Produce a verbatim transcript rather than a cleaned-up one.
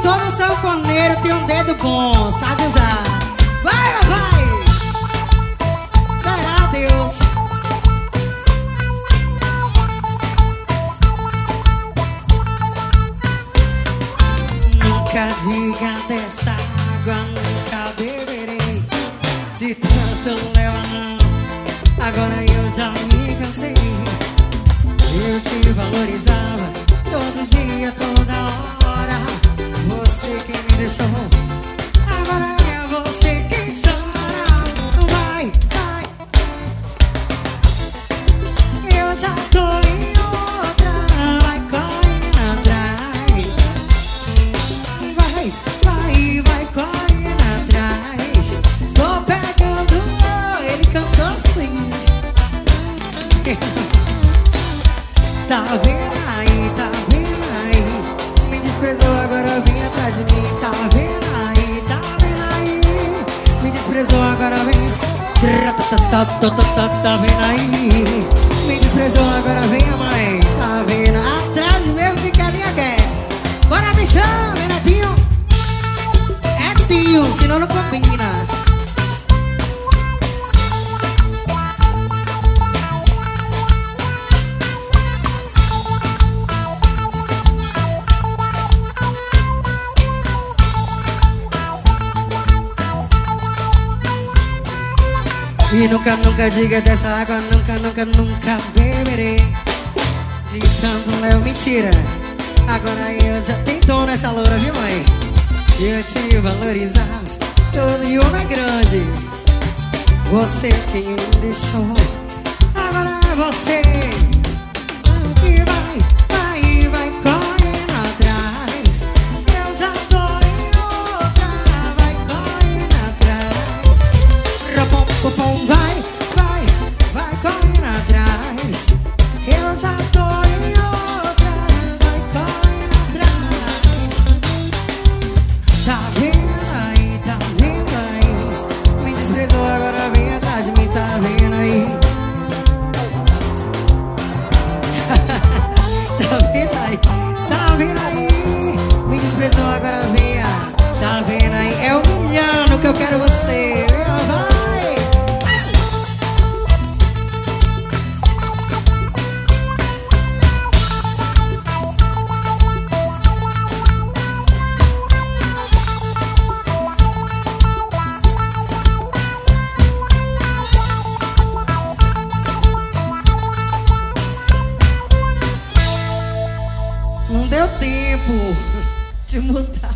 todo sanfoneiro tem um dedo bom, sabe usar. Vai, vai! Será, Deus? Nunca diga dessa água, nunca beberei. De tanto leva não, agora eu já me cansei. Eu te valorizava todo dia, toda hora. Você quem me deixou, agora é você quem chora. Vai, vai. Eu já tô em outra, vai correndo atrás. Vai, vai, vai correndo atrás. Tô pegando, ele cantou assim. Tá vendo aí, tá vendo aí? Me desprezou, agora vem atrás de mim. Tá vendo aí, tá vendo aí? Me desprezou, agora vem. Tá vendo aí? Me desprezou, agora vem a mãe. Tá vendo? Atrás de mesmo que a linha quer. Bora, bichão, é netinho. É tio, senão não combina. E nunca, nunca diga dessa água, nunca, nunca, nunca beberei. De tanto levo mentira, agora eu já tenho dom nessa loura, viu, mãe? Eu te valorizava, todo e uma é grande. Você quem me deixou, agora é você. E vai, vai, vai correndo atrás. Eu já tô em outra, vai correndo atrás. Rapom, popom, vai, vai, vai correndo atrás. Eu já tô em outra, vai correndo atrás. Tá vendo aí, tá vendo aí? Me desprezou, agora vem atrás de mim, tá vendo aí? Tá vendo aí, tá vendo aí? Me desprezou, agora vem, tá vendo aí? É humilhando que eu quero você, vai! Não deu tempo de mudar.